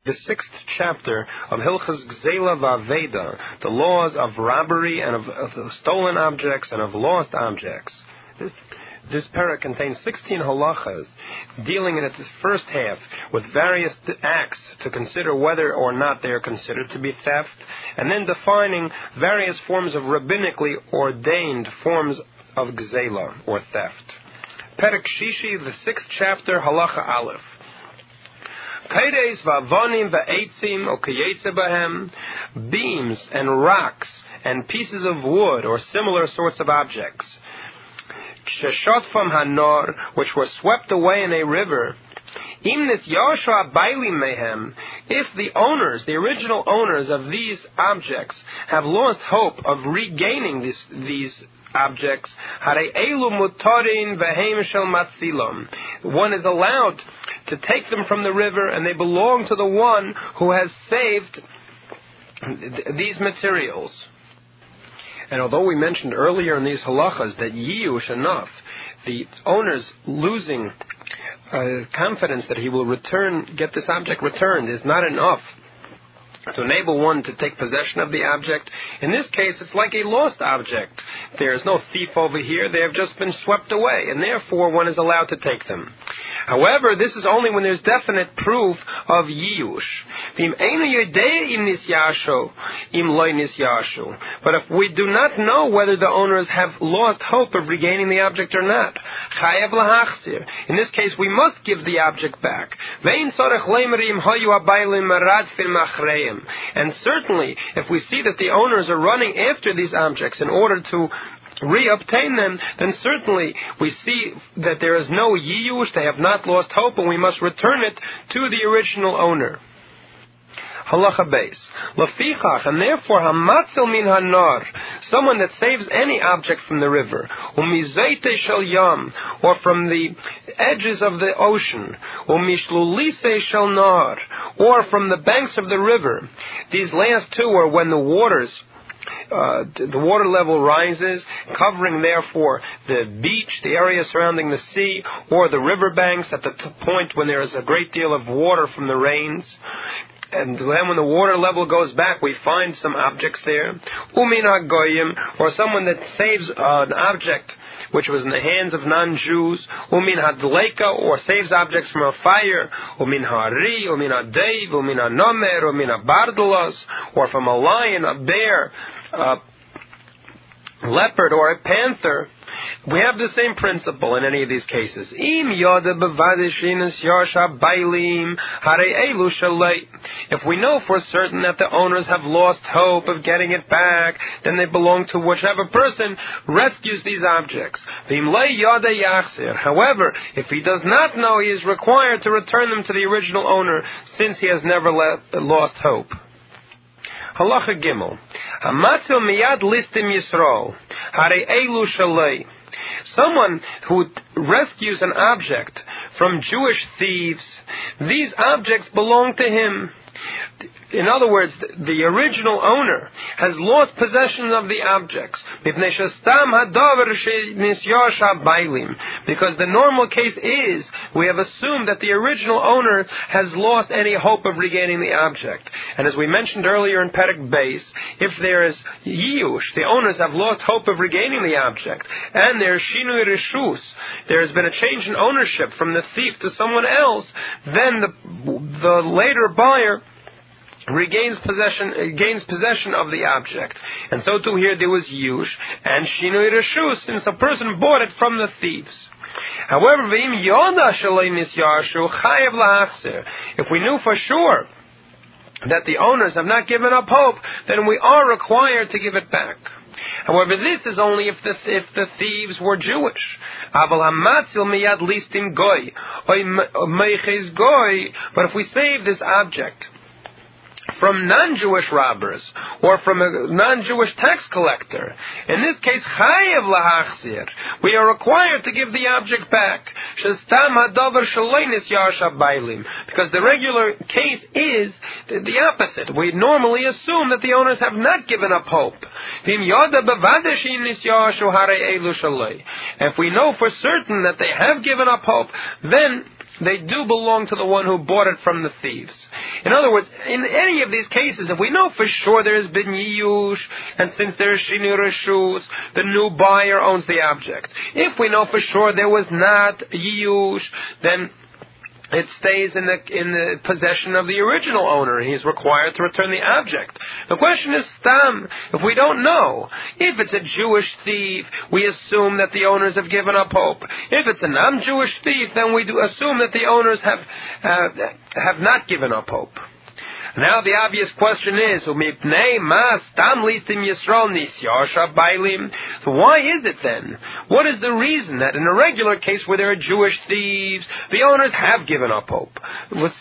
The 6th chapter of Hilchos Gzeila V'Aveda, the laws of robbery and of stolen objects and of lost objects. This parak contains 16 halachas, dealing in its first half with various acts to consider whether or not they are considered to be theft, and then defining various forms of rabbinically ordained forms of gzeila, or theft. Parak Shishi, the 6th chapter, halacha aleph. Beams and rocks and pieces of wood or similar sorts of objects, which were swept away in a river. If the owners, the original owners of these objects, have lost hope of regaining these objects, one is allowed to take them from the river, and they belong to the one who has saved these materials. And although we mentioned earlier in these halachas that yiyush enough, the owner's losing confidence that he will get this object returned is not enough to enable one to take possession of the object. In this case, it's like a lost object. There is no thief over here. They have just been swept away, and therefore one is allowed to take them. However, this is only when there's definite proof of yiyush. But if we do not know whether the owners have lost hope of regaining the object or not, in this case we must give the object back. And certainly, if we see that the owners are running after these objects in order to reobtain them, then certainly we see that there is no yiyush, they have not lost hope, and we must return it to the original owner. Halacha base. Lafichach, and therefore hamatzil min hanar, someone that saves any object from the river, umizeite shel yam, or from the edges of the ocean, umishlulisei shel nar, or from the banks of the river. These last two are when the water level rises, covering therefore the beach, the area surrounding the sea, or the riverbanks at the point when there is a great deal of water from the rains. And then when the water level goes back, we find some objects there. Umin hagoyim, or someone that saves an object which was in the hands of non-Jews. Umin hadleika, or saves objects from a fire. Umin hari, umin hadev, umin hanomer, umin habardalos, or from a lion, a bear, a leopard, or a panther. We have the same principle in any of these cases. If we know for certain that the owners have lost hope of getting it back, then they belong to whichever person rescues these objects. However, if he does not know, he is required to return them to the original owner, since he has never lost hope. Halacha Gimel. Hamatzil miyad listim Yisro. Hare elu shalei. Someone who rescues an object from Jewish thieves, these objects belong to him. In other words, the original owner has lost possession of the objects. Because the normal case is, we have assumed that the original owner has lost any hope of regaining the object. And as we mentioned earlier in Perek Beis, if there is yiyush, the owners have lost hope of regaining the object, and there is shinui reshus, there has been a change in ownership from the thief to someone else, then the later buyer gains possession of the object. And so too here there was yush and shinui reshus, since a person bought it from the thieves. However, if we knew for sure that the owners have not given up hope, then we are required to give it back. However, this is only if the thieves were Jewish. But if we save this object from non-Jewish robbers, or from a non-Jewish tax collector, in this case, chayev lahachzir, we are required to give the object back. Shestam hadavar shalonis yarsha bailim, because the regular case is the opposite. We normally assume that the owners have not given up hope. If we know for certain that they have given up hope, then they do belong to the one who bought it from the thieves. In other words, in any of these cases, if we know for sure there has been Yiyush, and since there is Shinu Reshus, the new buyer owns the object. If we know for sure there was not Yiyush, then it stays in the possession of the original owner, and he's required to return the object. The question is stam, if we don't know. If it's a Jewish thief, we assume that the owners have given up hope. If it's a non-Jewish thief, then we do assume that the owners have not given up hope. Now the obvious question is, so why is it then? What is the reason that in a regular case where there are Jewish thieves, the owners have given up hope? And in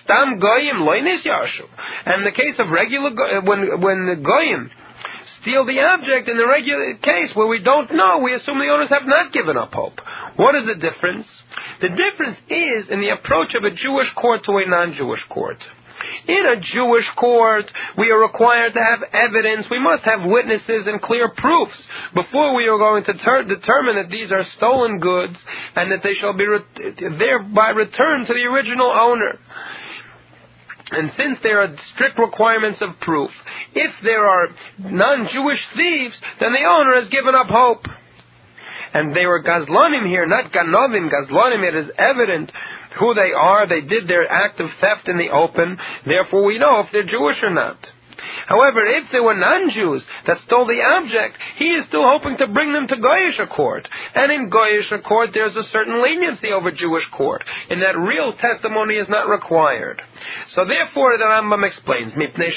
the case of regular, when the Goyim steal the object, in the regular case where we don't know, we assume the owners have not given up hope. What is the difference? The difference is in the approach of a Jewish court to a non-Jewish court. In a Jewish court, we are required to have evidence. We must have witnesses and clear proofs before we are going to determine that these are stolen goods and that they shall be thereby returned to the original owner. And since there are strict requirements of proof, if there are non-Jewish thieves, then the owner has given up hope. And they were Gazlanim here, not Ganovim. Gazlanim, it is evident who they are. They did their act of theft in the open. Therefore, we know if they're Jewish or not. However, if they were non-Jews that stole the object, he is still hoping to bring them to Goyish court. And in Goyish court, there's a certain leniency over Jewish court, in that real testimony is not required. So therefore, the Rambam explains,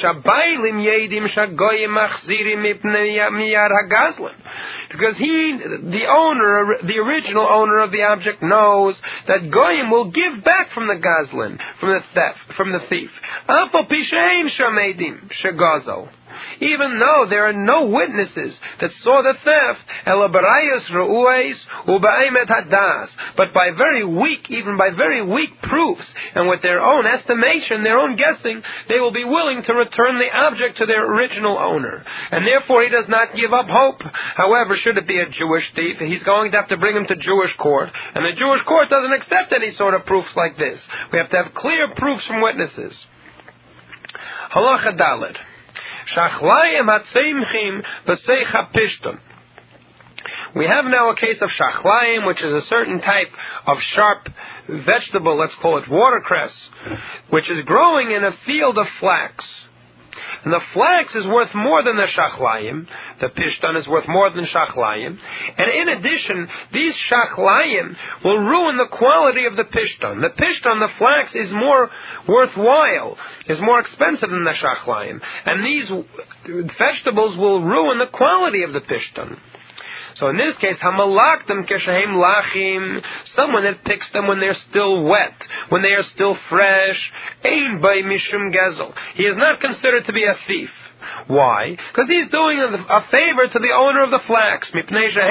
because the original owner of the object knows that Goyim will give back from the Gazlan, from the thief. Even though there are no witnesses that saw the theft, but by very weak proofs, and with their own estimation, their own guessing, they will be willing to return the object to their original owner. And therefore he does not give up hope. However, should it be a Jewish thief, he's going to have to bring him to Jewish court, and the Jewish court doesn't accept any sort of proofs like this. We have to have clear proofs from witnesses. Halacha Daled. We have now a case of shachlayim, which is a certain type of sharp vegetable, let's call it watercress, which is growing in a field of flax. And the flax is worth more than the shachlayim. The pishtan is worth more than shachlayim. And in addition, these shachlayim will ruin the quality of the pishtan. The pishtan, the flax, is more worthwhile, is more expensive than the shachlayim. And these vegetables will ruin the quality of the pishtan. So in this case, hamalaktem keshehem lachim, someone that picks them when they're still wet, when they are still fresh, ein by mishum gezel. He is not considered to be a thief. Why? Because he's doing a favor to the owner of the flax. Because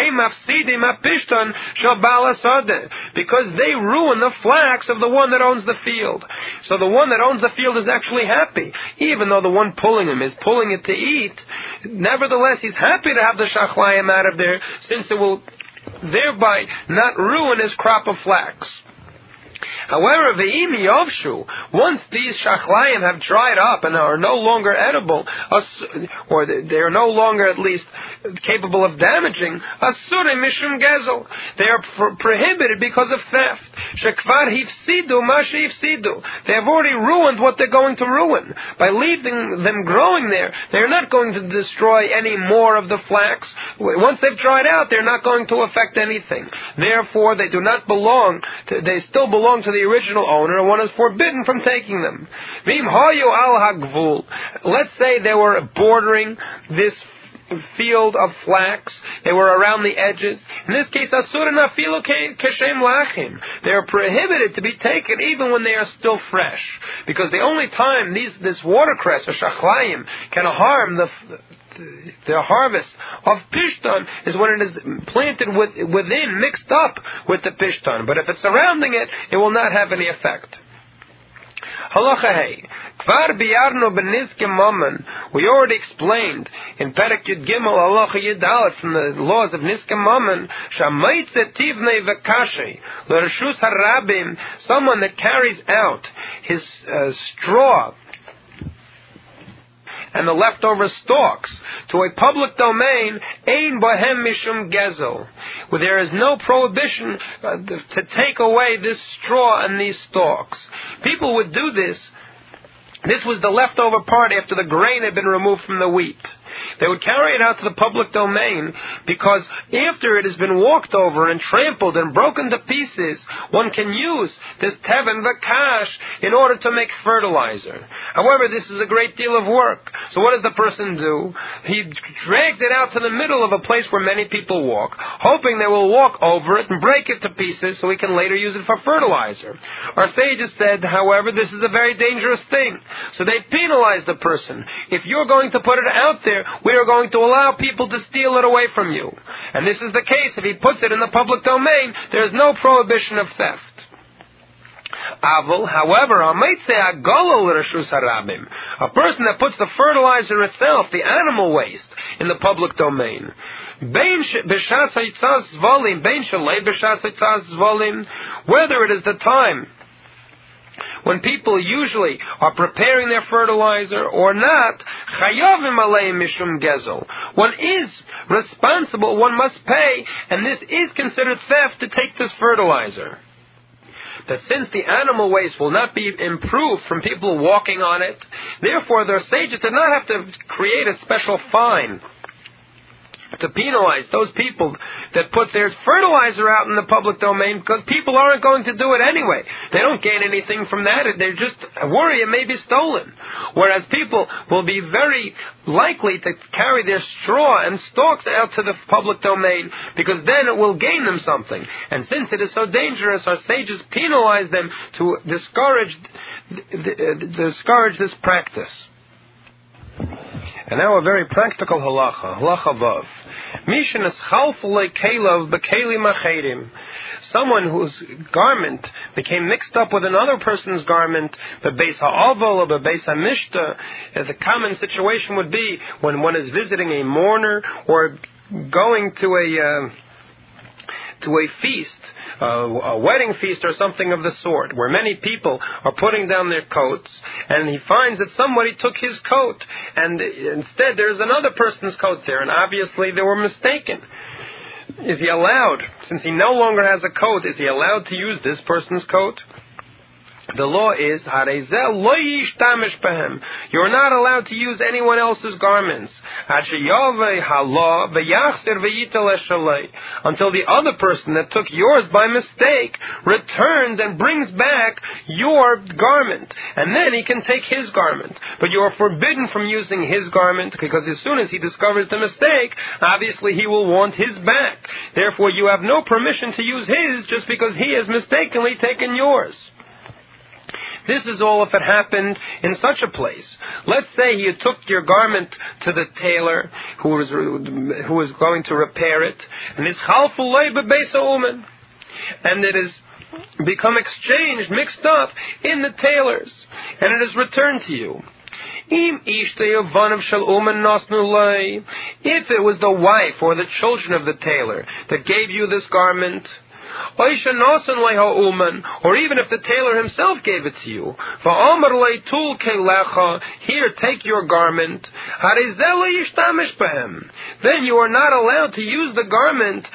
they ruin the flax of the one that owns the field. So the one that owns the field is actually happy. Even though the one pulling him is pulling it to eat, nevertheless he's happy to have the shachlayim out of there, since it will thereby not ruin his crop of flax. However, ve'im yovshu, once these shachlayim have dried up and are no longer edible, or they are no longer at least capable of damaging, asure mishum gezel, they are prohibited because of theft. Shekvar hifsidu ma sheifsidu, they have already ruined what they're going to ruin. By leaving them growing there, they are not going to destroy any more of the flax. Once they've dried out, they're not going to affect anything. Therefore, they do not belong, they still belong to the original owner, and one is forbidden from taking them. Let's say they were bordering this field of flax, they were around the edges. In this case, they are prohibited to be taken even when they are still fresh, because the only time this watercress or shachlayim can harm the harvest of pishtan is when it is planted within, mixed up with the pishtan. But if it's surrounding it, it will not have any effect. Halacha hey, Kvar biyarno b'nizke mammon. We already explained in Perek Yud Gimel Halacha Yud from the laws of Nizke mammon. Shamaytze tivnei v'kashe l'reshus harabim. Someone that carries out his straw and the leftover stalks to a public domain, ein bohem mishum gezel, where there is no prohibition to take away this straw and these stalks. People would do this. This was the leftover part after the grain had been removed from the wheat. They would carry it out to the public domain because after it has been walked over and trampled and broken to pieces, one can use this teven v'kash in order to make fertilizer. However, this is a great deal of work. So what does the person do? He drags it out to the middle of a place where many people walk, hoping they will walk over it and break it to pieces so he can later use it for fertilizer. Our sages said, however, this is a very dangerous thing. So they penalize the person. If you're going to put it out there, we are going to allow people to steal it away from you. And this is the case. If he puts it in the public domain, there is no prohibition of theft. However, a person that puts the fertilizer itself, the animal waste, in the public domain, whether it is the time when people usually are preparing their fertilizer or not, one is responsible, one must pay, and this is considered theft to take this fertilizer. That since the animal waste will not be improved from people walking on it, therefore their sages did not have to create a special fine to penalize those people that put their fertilizer out in the public domain, because people aren't going to do it anyway. They don't gain anything from that. They're just worried it may be stolen. Whereas people will be very likely to carry their straw and stalks out to the public domain, because then it will gain them something. And since it is so dangerous, our sages penalize them to discourage this practice. And now a very practical halacha vav. Mishin es chalfulei kelav bekeli machedim. Someone whose garment became mixed up with another person's garment, bebeis ha'aval or bebeis ha'mishta. The common situation would be when one is visiting a mourner or going to a feast, a wedding feast or something of the sort, where many people are putting down their coats, and he finds that somebody took his coat, and instead there's another person's coat there, and obviously they were mistaken. Is he allowed, since he no longer has a coat, is he allowed to use this person's coat? The law is, you're not allowed to use anyone else's garments until the other person that took yours by mistake returns and brings back your garment. And then he can take his garment. But you are forbidden from using his garment, because as soon as he discovers the mistake, obviously he will want his back. Therefore you have no permission to use his just because he has mistakenly taken yours. This is all if it happened in such a place. Let's say you took your garment to the tailor who was going to repair it, and it's chalfulei bebeis ha'umen, and it has become exchanged, mixed up in the tailor's, and it is returned to you. If it was the wife or the children of the tailor that gave you this garment, or even if the tailor himself gave it to you, here, take your garment, then you are not allowed to use the garment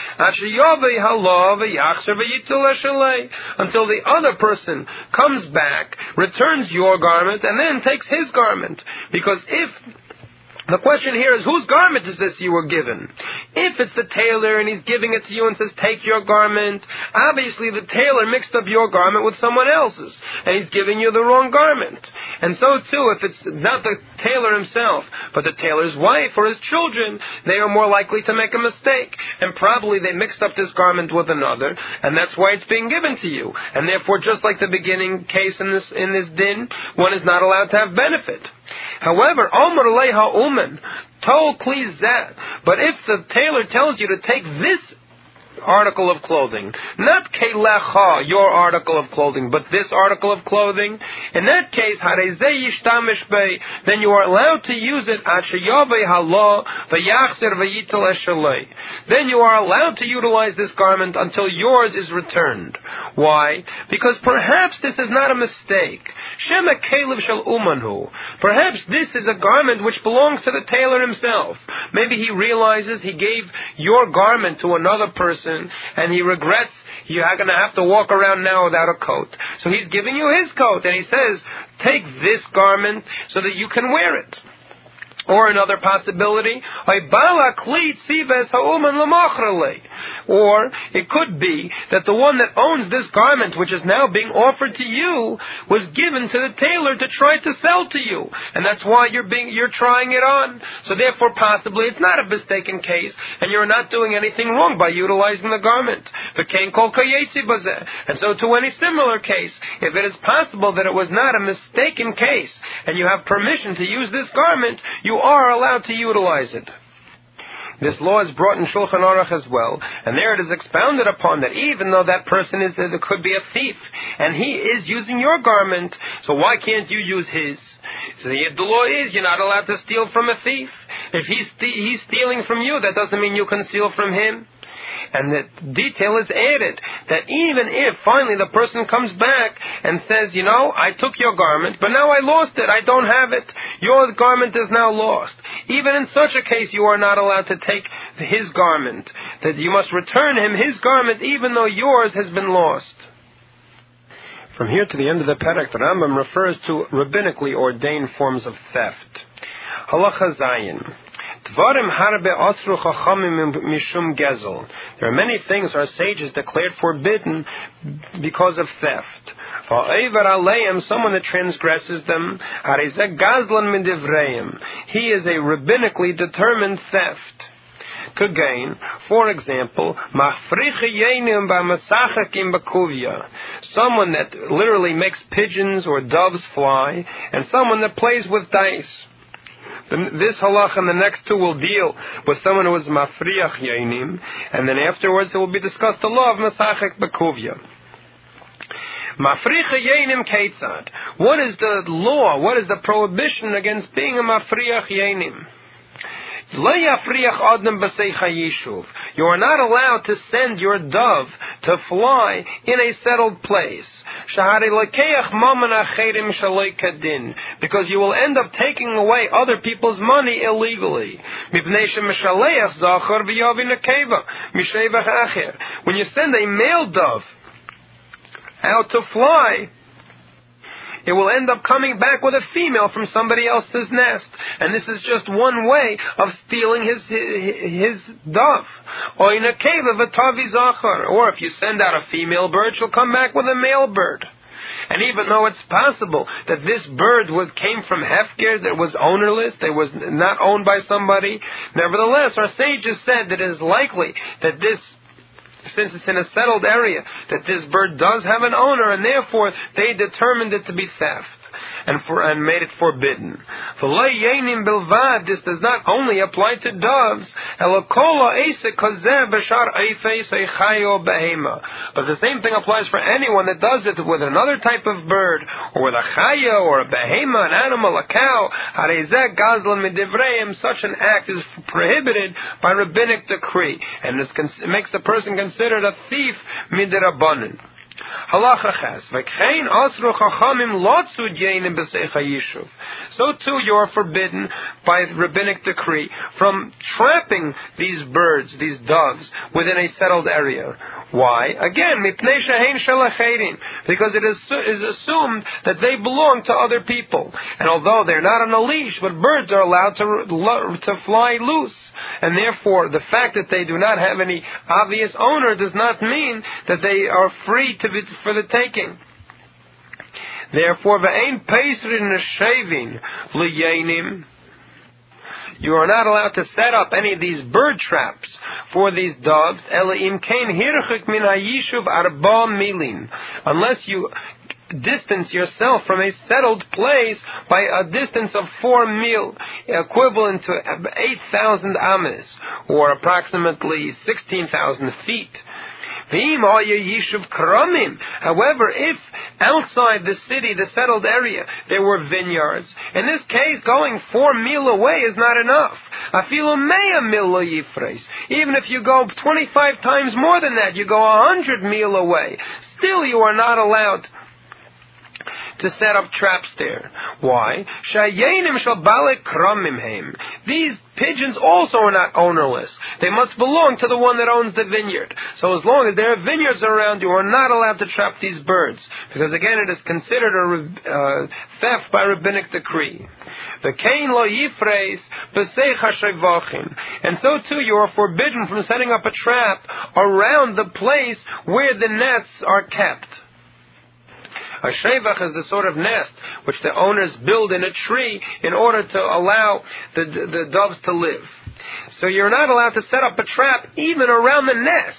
until the other person comes back, returns your garment, and then takes his garment. Because the question here is, whose garment is this you were given? If it's the tailor and he's giving it to you and says, take your garment, obviously the tailor mixed up your garment with someone else's, and he's giving you the wrong garment. And so too, if it's not the tailor himself, but the tailor's wife or his children, they are more likely to make a mistake. And probably they mixed up this garment with another, and that's why it's being given to you. And therefore, just like the beginning case in this din, one is not allowed to have benefit. However, Omer leha umen, tol kli zeh. But if the tailor tells you to take this article of clothing. Not kelecha, your article of clothing, but this article of clothing. In that case, then you are allowed to use it. Then you are allowed to utilize this garment until yours is returned. Why? Because perhaps this is not a mistake. Perhaps this is a garment which belongs to the tailor himself. Maybe he realizes he gave your garment to another person and he regrets you're going to have to walk around now without a coat. So he's giving you his coat and he says, take this garment so that you can wear it. Or another possibility, or it could be that the one that owns this garment, which is now being offered to you, was given to the tailor to try to sell to you, and that's why you're trying it on. So therefore, possibly it's not a mistaken case, and you're not doing anything wrong by utilizing the garment. And so, to any similar case, if it is possible that it was not a mistaken case, and you have permission to use this garment, you are allowed to utilize it. This law is brought in Shulchan Aruch as well, and there it is expounded upon that even though that person could be a thief, and he is using your garment, so why can't you use his? So the law is you're not allowed to steal from a thief. If he's stealing from you, that doesn't mean you can steal from him. And the detail is added that even if finally the person comes back and says, I took your garment, but now I lost it, I don't have it, your garment is now lost. Even in such a case, you are not allowed to take his garment. That you must return him his garment even though yours has been lost. From here to the end of the Perek, the Rambam refers to rabbinically ordained forms of theft. Halacha Zayin. There are many things our sages declared forbidden because of theft. Someone that transgresses them, he is a rabbinically determined theft. For example, someone that literally makes pigeons or doves fly, and someone that plays with dice. This halach and the next two will deal with someone who is mafriach yainim, and then afterwards it will be discussed the law of masachek bekuvia. Mafriach yainim keitzad. What is the law? What is the prohibition against being a mafriach yainim? You are not allowed to send your dove to fly in a settled place. Because you will end up taking away other people's money illegally. When you send a male dove out to fly, it will end up coming back with a female from somebody else's nest. And this is just one way of stealing his dove. Or in a cave of a tavi zachar. Or if you send out a female bird, she'll come back with a male bird. And even though it's possible that this bird came from Hefker, that was ownerless, that was not owned by somebody, nevertheless, our sages said that it is likely that this, since it's in a settled area, that this bird does have an owner, and therefore they determined it to be theft and made it forbidden. This does not only apply to doves, but the same thing applies for anyone that does it with another type of bird, or with a chaya, or a behema, an animal, a cow. Such an act is prohibited by rabbinic decree, and it makes the person considered a thief midirabanan. Halacha ches. So too you are forbidden by rabbinic decree from trapping these birds, these doves, within a settled area. Why? Again, because it is assumed that they belong to other people. And although they're not on a leash, but birds are allowed to fly loose. And therefore, the fact that they do not have any obvious owner does not mean that they are free for the taking. Therefore, you are not allowed to set up any of these bird traps for these doves, unless you distance yourself from a settled place by a distance of 4 mil, equivalent to 8,000 ames, or approximately 16,000 feet. However, if outside the city, the settled area, there were vineyards, in this case, going 4 mil away is not enough. Even if you go 25 times more than that, you go 100 mil away, still you are not allowed to set up traps there. Why? These pigeons also are not ownerless. They must belong to the one that owns the vineyard. So as long as there are vineyards around, you are not allowed to trap these birds, because again it is considered a theft by rabbinic decree. And so too you are forbidden from setting up a trap around the place where the nests are kept. A shevach is the sort of nest which the owners build in a tree in order to allow the doves to live. So you're not allowed to set up a trap even around the nest,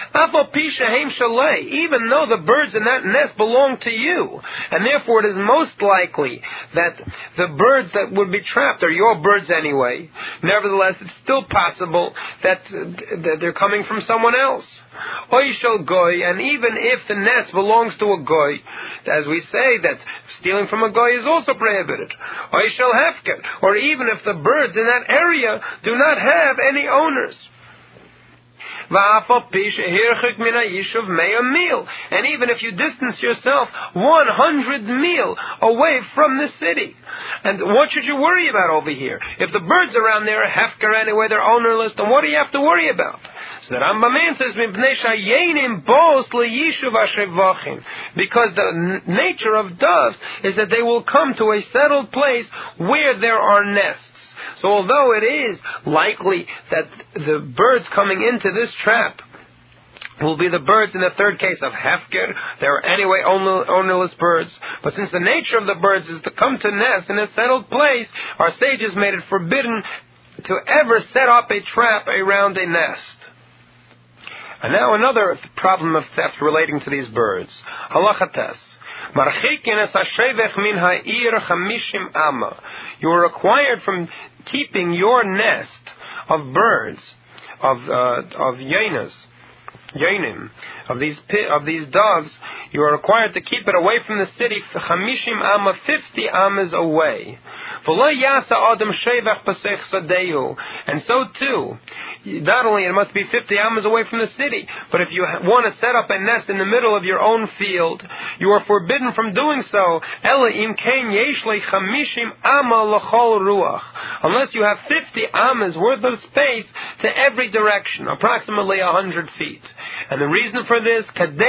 even though the birds in that nest belong to you. And therefore it is most likely that the birds that would be trapped are your birds anyway. Nevertheless, it's still possible that they're coming from someone else. And even if the nest belongs to a goy, as we say that stealing from a goy is also prohibited. Or even if the birds in that area do not have any owners. And even if you distance yourself 100 mil away from the city. And what should you worry about over here? If the birds around there are hefker anyway, they're ownerless, then what do you have to worry about? So the Rambam answers, because the nature of doves is that they will come to a settled place where there are nests. So although it is likely that the birds coming into this trap will be the birds in the third case of hefker, they are anyway ownerless birds, but since the nature of the birds is to come to nest in a settled place, our sages made it forbidden to ever set up a trap around a nest. And now another problem of theft relating to these birds. Halachates. You are required from keeping your nest of birds, of yenim, of these doves, you are required to keep it away from the city 50 amas away. And so too, not only it must be 50 amas away from the city, but if you want to set up a nest in the middle of your own field, you are forbidden from doing so, unless you have 50 amas worth of space to every direction, approximately 100 feet. And the reason for this,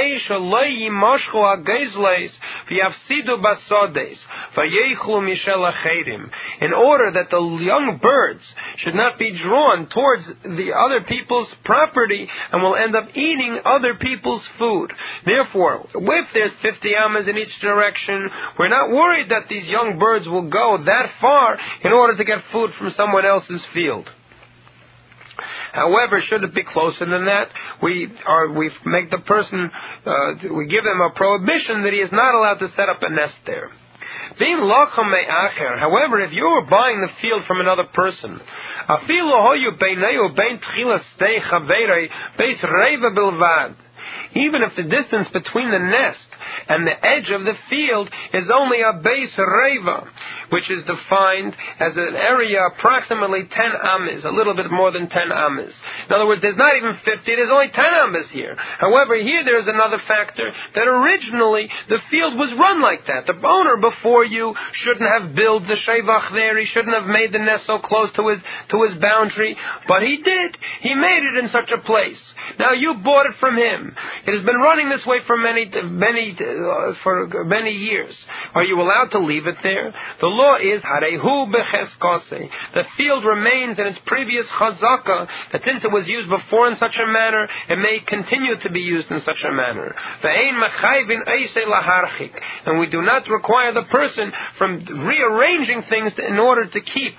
in order that the young birds should not be drawn towards the other people's property and will end up eating other people's food. Therefore, if there's 50 amas in each direction, we're not worried that these young birds will go that far in order to get food from someone else's field. However, should it be closer than that, we make the person, we give him a prohibition that he is not allowed to set up a nest there. However, if you are buying the field from another person, even if the distance between the nest and the edge of the field is only a base reva, which is defined as an area approximately 10 amas, a little bit more than 10 amas. In other words, there's not even 50, there's only 10 amas here. However, here there's another factor, that originally the field was run like that. The owner before you shouldn't have built the shevach there, he shouldn't have made the nest so close to his boundary, but he did. He made it in such a place. Now you bought it from him. It has been running this way for many years. Are you allowed to leave it there? The law is harehu becheskase. The field remains in its previous chazaka, that since it was used before in such a manner, it may continue to be used in such a manner. And we do not require the person from rearranging things in order to keep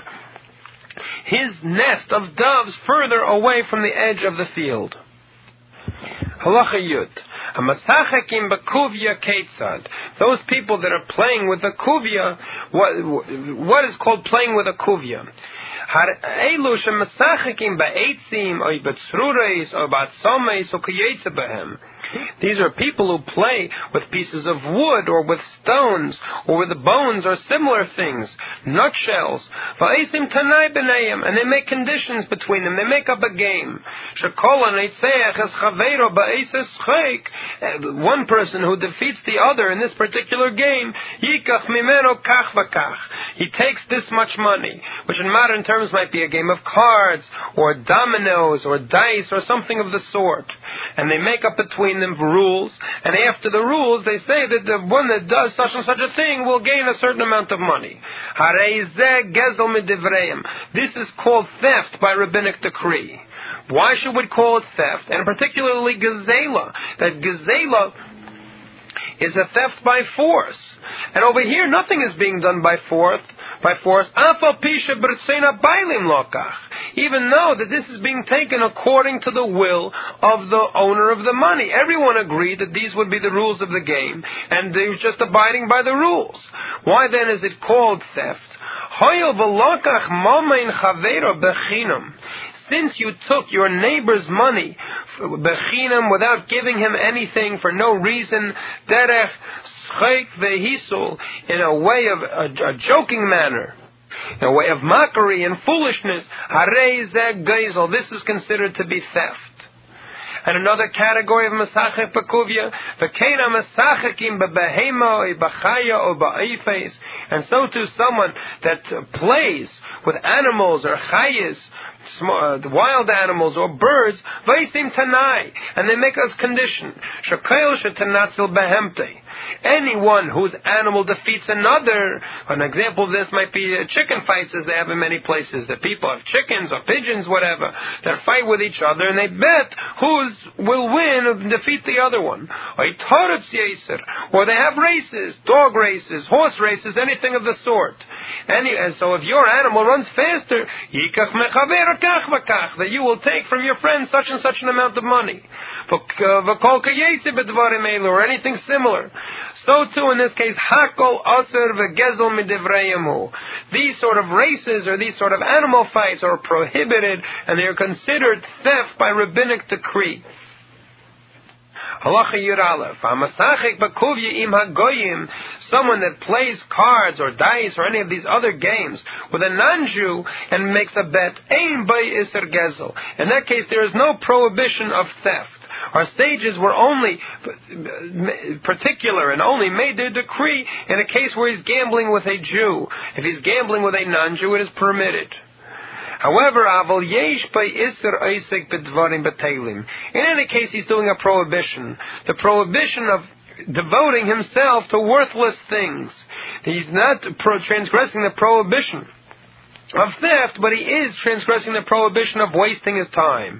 his nest of doves further away from the edge of the field. Halacha Yud. Hamasachekim b'kuvya ketzad. Those people that are playing with the kuvya, what is called playing with a kuvya? Elu shemasachekim ba'etzim or b'tzrureis or b'atzomeis or kiyetze b'hem. These are people who play with pieces of wood or with stones or with the bones or similar things, nutshells. And they make conditions between them. They make up a game. One person who defeats the other in this particular game, he takes this much money, which in modern terms might be a game of cards or dominoes or dice or something of the sort. And they make up between them rules, and after the rules they say that the one that does such and such a thing will gain a certain amount of money. This is called theft by rabbinic decree. Why should we call it theft? And particularly gezela. That gezela is a theft by force. And over here, nothing is being done by force. Even though that this is being taken according to the will of the owner of the money. Everyone agreed that these would be the rules of the game, and they were just abiding by the rules. Why then is it called theft? Since you took your neighbor's money bechinam without giving him anything for no reason, derech schek vehisul, in a way of a joking manner, in a way of mockery and foolishness, harei zeh gezel, this is considered to be theft. And another category of masachek bakuvya, v'keina masachekim bebehema or bachaya or ba'ifes, and so too someone that plays with animals or chayas, wild animals or birds, vaisim tanai, and they make us condition, shakail shetanatzel behemte. Anyone whose animal defeats another, an example of this might be chicken fights as they have in many places. That people have chickens or pigeons, whatever, that fight with each other, and they bet whose will win and defeat the other one. Or they have races, dog races, horse races, anything of the sort. And so if your animal runs faster, that you will take from your friend such and such an amount of money. Or anything similar. So too in this case, hakol aser v'gezel midivreimu. These sort of races or these sort of animal fights are prohibited, and they are considered theft by rabbinic decree. Halacha Yud Aleph. Hamasachik bakuvya im hagoyim. Someone that plays cards or dice or any of these other games with a non-Jew and makes a bet, ein bay iser gezel. In that case, there is no prohibition of theft. Our sages were only particular and only made their decree in a case where he's gambling with a Jew. If he's gambling with a non-Jew, it is permitted. However, in any case, he's doing a prohibition. The prohibition of devoting himself to worthless things. He's not transgressing the prohibition of theft, but he is transgressing the prohibition of wasting his time.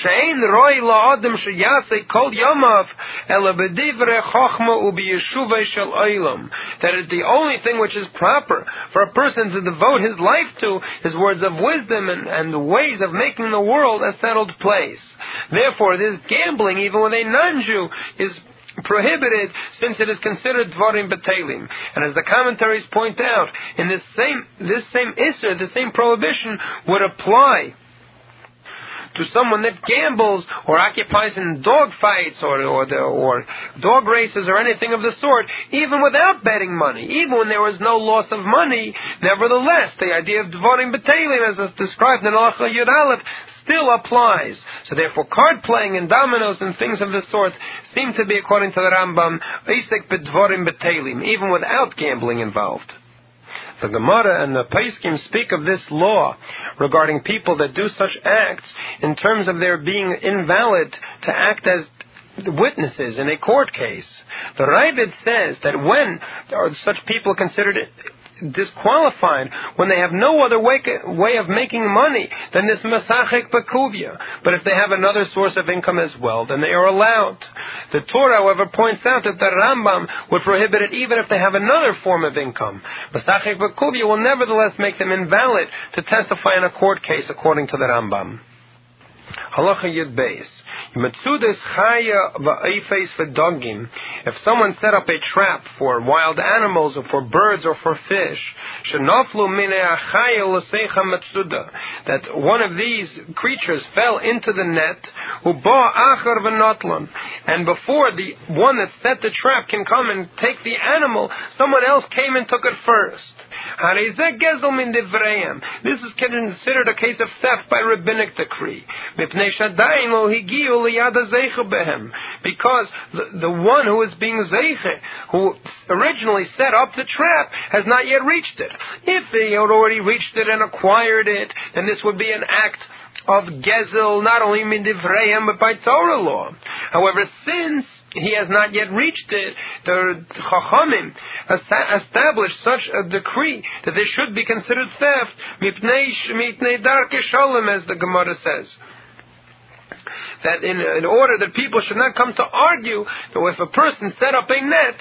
That is the only thing which is proper for a person to devote his life to is words of wisdom and the ways of making the world a settled place. Therefore, this gambling, even with a non-Jew, is prohibited, since it is considered dvarim betelim. And as the commentaries point out, in this same isser, the same prohibition would apply to someone that gambles or occupies in dog fights or dog races or anything of the sort, even without betting money, even when there was no loss of money. Nevertheless, the idea of dvarim betelim, as is described in Halacha Yud Aleph, still applies. So therefore, card playing and dominoes and things of this sort seem to be, according to the Rambam, Eisek b'dvorim b'telim, even without gambling involved. The Gemara and the Paiskim speak of this law regarding people that do such acts in terms of their being invalid to act as witnesses in a court case. The Ravid says that when are such people considered disqualified, when they have no other way of making money than this masachek bakuvia. But if they have another source of income as well, then they are allowed. The Torah, however, points out that the Rambam would prohibit it even if they have another form of income. Masachek bakuvia will nevertheless make them invalid to testify in a court case, according to the Rambam. Halacha Yud Beis. Metzudas chaya va'ifes v'dogim. If someone set up a trap for wild animals or for birds or for fish, shenaflu minei achaya l'seicha metzuda, that one of these creatures fell into the net, uba achar v'notlan, and before the one that set the trap can come and take the animal, someone else came and took it first. This is considered a case of theft by rabbinic decree. Because the one who is being zeiche, who originally set up the trap, has not yet reached it. If he had already reached it and acquired it, then this would be an act of gezel, not only min divrayim, but by Torah law. However, since he has not yet reached it, the Chachamim established such a decree that this should be considered theft, mipnei darkei shalom, as the Gemara says. That in order that people should not come to argue that if a person set up a net,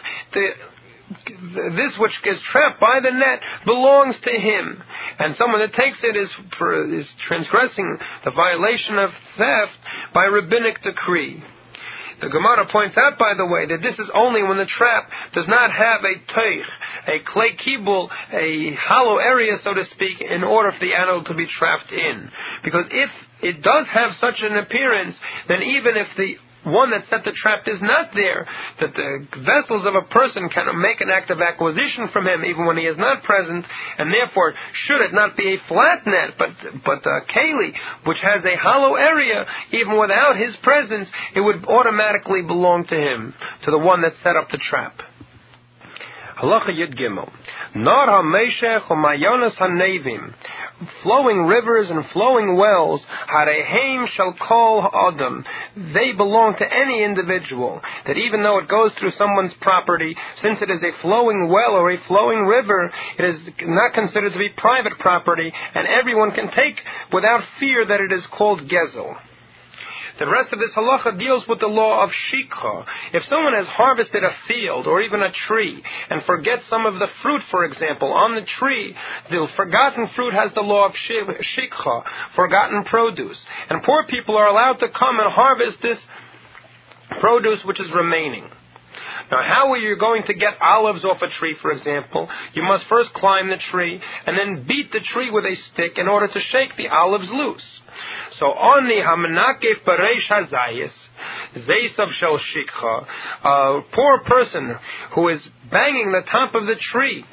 this which gets trapped by the net belongs to him, and someone that takes it is transgressing the violation of theft by rabbinic decree. The Gemara points out, by the way, that this is only when the trap does not have a teich, a clay kibul, a hollow area, so to speak, in order for the animal to be trapped in. Because if it does have such an appearance, then even if the one that set the trap is not there, that the vessels of a person can make an act of acquisition from him even when he is not present, and therefore should it not be a flat net but a keli which has a hollow area, even without his presence, it would automatically belong to him, to the one that set up the trap. Halacha Yud Gimel. Nar ha-meshech u'mayonas ha-nevim. Flowing rivers and flowing wells, hareheim shall kol ha'adam. They belong to any individual. That even though it goes through someone's property, since it is a flowing well or a flowing river, it is not considered to be private property, and everyone can take without fear that it is called gezel. The rest of this halacha deals with the law of shikha. If someone has harvested a field or even a tree and forgets some of the fruit, for example, on the tree, the forgotten fruit has the law of shikha, forgotten produce. And poor people are allowed to come and harvest this produce which is remaining. Now, how are you going to get olives off a tree, for example? You must first climb the tree and then beat the tree with a stick in order to shake the olives loose. So, oni hamanakef pareish hazayis, zeisav shel shikha, a poor person who is banging the top of the tree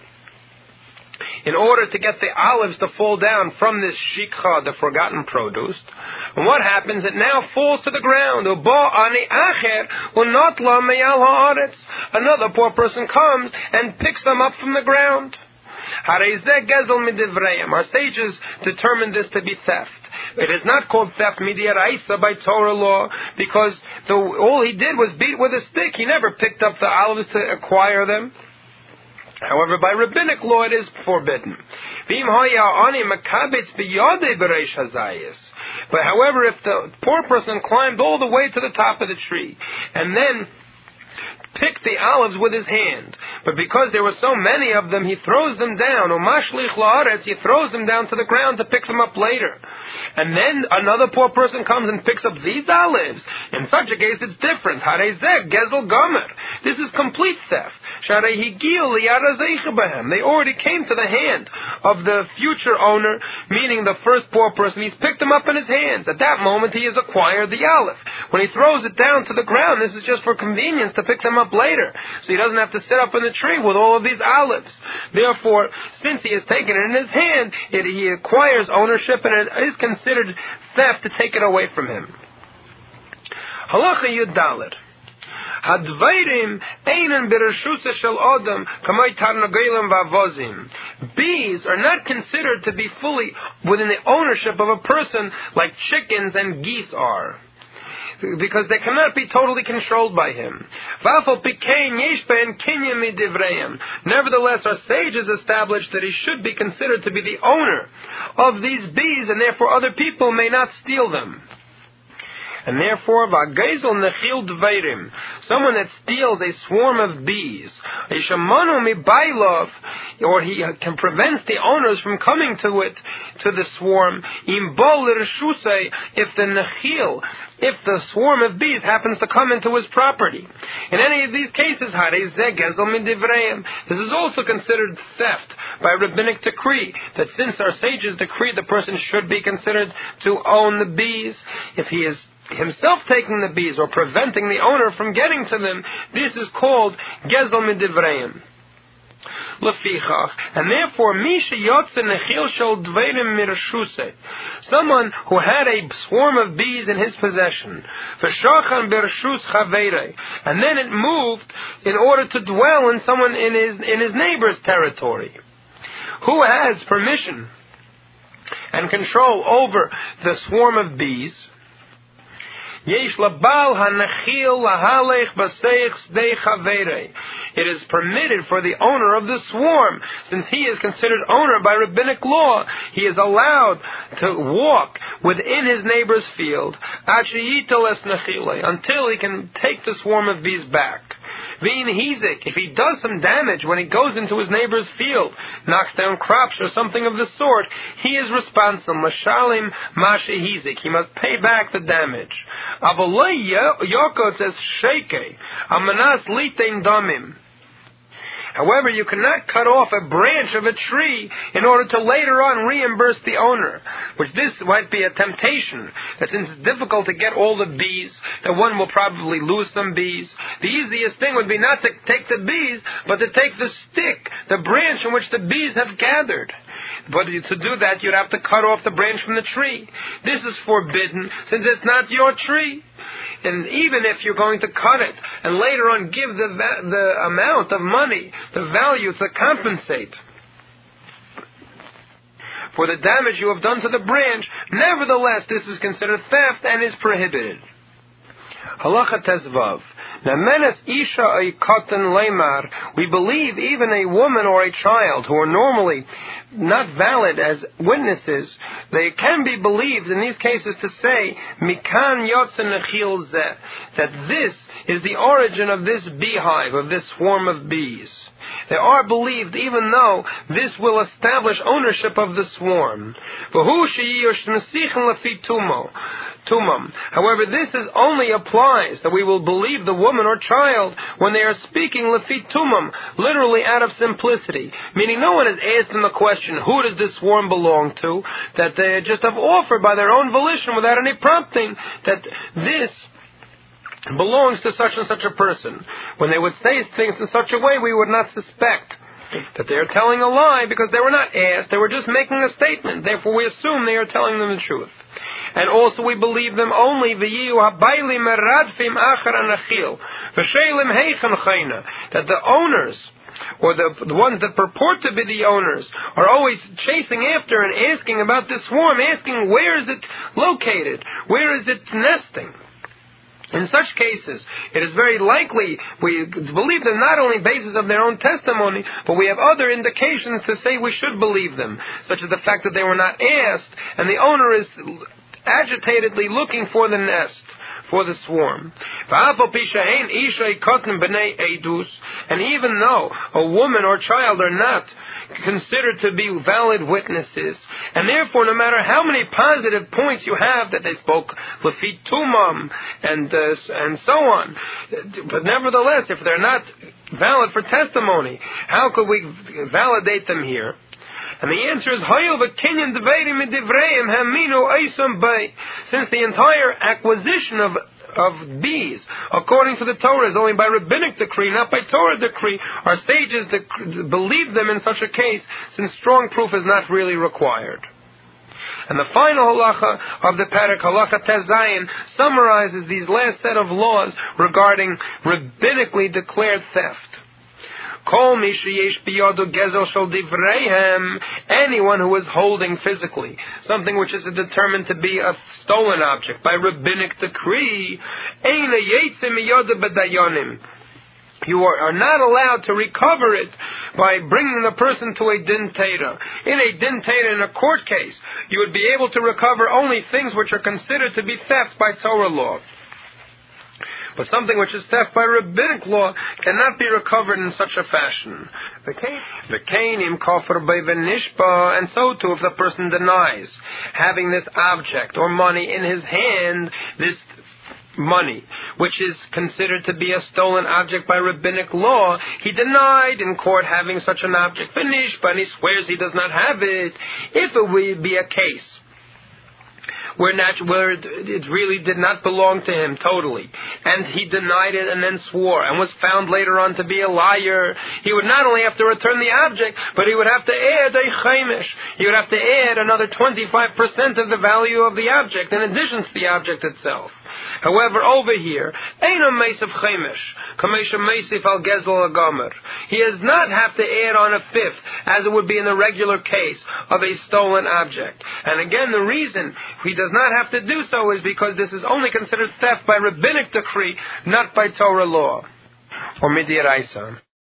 in order to get the olives to fall down from this shikha, the forgotten produce. And what happens? It now falls to the ground. Another poor person comes and picks them up from the ground. Our sages determined this to be theft. It is not called theft midiraisa by Torah law, because all he did was beat with a stick. He never picked up the olives to acquire them. However, by rabbinic law it is forbidden. But however, if the poor person climbed all the way to the top of the tree and then picked the olives with his hand, but because there were so many of them, he throws them down, he throws them down to the ground to pick them up later. And then another poor person comes and picks up these olives. In such a case, it's different. This is complete theft. They already came to the hand of the future owner, meaning the first poor person. He's picked them up in his hands. At that moment, he has acquired the olive. When he throws it down to the ground, this is just for convenience to pick them up later. So he doesn't have to sit up in the tree with all of these olives. Therefore, since he has taken it in his hand, he acquires ownership, and it is considered theft to take it away from him. Halacha Yud Dalet. Hadvairim einen bereshusah shel adam kamay tarnagelim v'avozim. Bees are not considered to be fully within the ownership of a person like chickens and geese are, because they cannot be totally controlled by him. Nevertheless, our sages established that he should be considered to be the owner of these bees, and therefore other people may not steal them. And therefore, v'agezel nechil dveirim, someone that steals a swarm of bees, yishamanu mibailov, or he can prevent the owners from coming to it, to the swarm, im bol l'reshusei, if the swarm of bees happens to come into his property. In any of these cases, this is also considered theft by rabbinic decree, that since our sages decree the person should be considered to own the bees, if he is himself taking the bees or preventing the owner from getting to them, this is called gezel midivreim. And therefore, someone who had a swarm of bees in his possession, and then it moved in order to dwell in someone in his neighbor's territory, who has permission and control over the swarm of bees. It is permitted for the owner of the swarm, since he is considered owner by rabbinic law, he is allowed to walk within his neighbor's field until he can take the swarm of bees back. If he does some damage when he goes into his neighbor's field, knocks down crops or something of the sort, he is responsible. He must pay back the damage. However, you cannot cut off a branch of a tree in order to later on reimburse the owner, which this might be a temptation, that since it's difficult to get all the bees, that one will probably lose some bees. The easiest thing would be not to take the bees, but to take the stick, the branch in which the bees have gathered. But to do that, you'd have to cut off the branch from the tree. This is forbidden, since it's not your tree. And even if you're going to cut it and later on give the amount of money, the value to compensate for the damage you have done to the branch, nevertheless this is considered theft and is prohibited. Halacha Tezvav. We believe even a woman or a child who are normally not valid as witnesses, they can be believed in these cases to say Mikan Yotzen Nechil Zeh, that this is the origin of this beehive, of this swarm of bees. They are believed even though this will establish ownership of the swarm. However, this only applies that we will believe the woman or child when they are speaking lefi tumam, literally out of simplicity, meaning no one has asked them the question, who does this swarm belong to, that they just have offered by their own volition without any prompting that this belongs to such and such a person. When they would say things in such a way, we would not suspect that they are telling a lie because they were not asked, they were just making a statement. Therefore we assume they are telling them the truth. And also we believe them only that the owners, or the ones that purport to be the owners, are always chasing after and asking about this swarm, asking where is it located, where is it nesting. In such cases, it is very likely we believe them not only basis of their own testimony, but we have other indications to say we should believe them, such as the fact that they were not asked, and the owner is agitatedly looking for the nest, for the swarm. And even though a woman or child are not considered to be valid witnesses, and therefore no matter how many positive points you have that they spoke lefi tumam and so on, but nevertheless, if they're not valid for testimony, how could we validate them here? And the answer is, since the entire acquisition of bees, according to the Torah, is only by rabbinic decree, not by Torah decree, our sages believe them in such a case, since strong proof is not really required. And the final halacha of the parak, halacha Tezayin, summarizes these last set of laws regarding rabbinically declared theft. Anyone who is holding physically something which is determined to be a stolen You are not allowed to recover it by bringing the person to a din teda. In a din teda, in a court case, you would be able to recover only things which are considered to be theft by Torah law. But something which is theft by rabbinic law cannot be recovered in such a fashion. The kainim kofar b'venishba, and so too if the person denies having this object or money in his hand, this money, which is considered to be a stolen object by rabbinic law, he denied in court having such an object, v'nishba, and he swears he does not have it. If it would be a case where it really did not belong to him totally, and he denied it and then swore, and was found later on to be a liar, he would not only have to return the object, but he would have to add a chaimish. He would have to add another 25% of the value of the object in addition to the object itself. However, over here, Eina Meisif Chaimish, Kamesha Meisif Al Gezel Agamer. He does not have to add on a fifth, as it would be in the regular case of a stolen object. And again, the reason he does not have to do so is because this is only considered theft by rabbinic decree, not by Torah law. Or Midiaraisa.